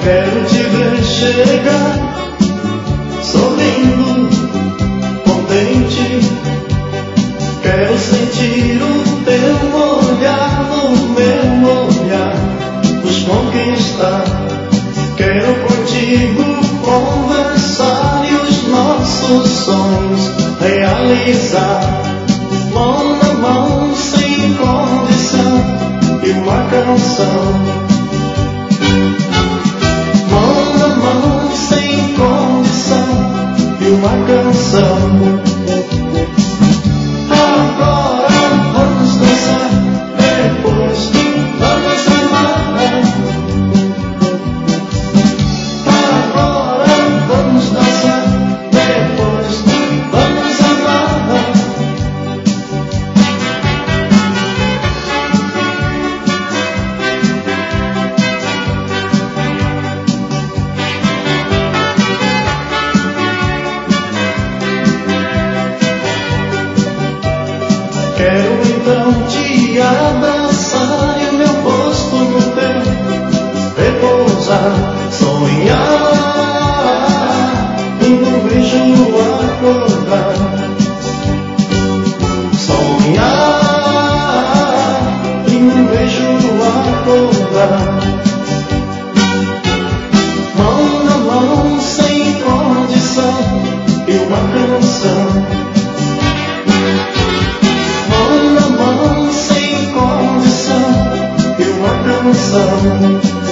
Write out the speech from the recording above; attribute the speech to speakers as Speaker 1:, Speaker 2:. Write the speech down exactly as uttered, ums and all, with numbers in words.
Speaker 1: Quero te ver chegar, sorrindo, contente. Quero sentir o teu olhar no meu olhar, nos conquistar. Quero contigo conversar e os nossos sonhos realizar. Mão na mão, sem condição, e uma canção. Mão na mão, sem condição, e uma canção. Agora vamos dançar, depois vamos amar. Agora vamos dançar, depois vamos amar. Quero então te abraçar e o meu rosto no teu repousar, sonhar e no beijo acordar. Sonhar e no beijo acordar. Mão na mão, sem condição, e uma canção. Mão na mão, sem condição, e uma canção.